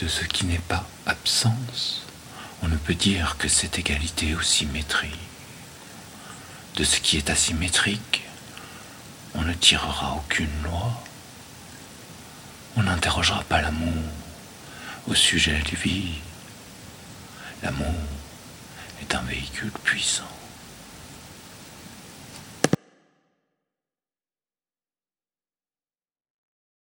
De ce qui n'est pas absence, on ne peut dire que c'est égalité ou symétrie. De ce qui est asymétrique, on ne tirera aucune loi. On n'interrogera pas l'amour au sujet du vide. L'amour est un véhicule puissant.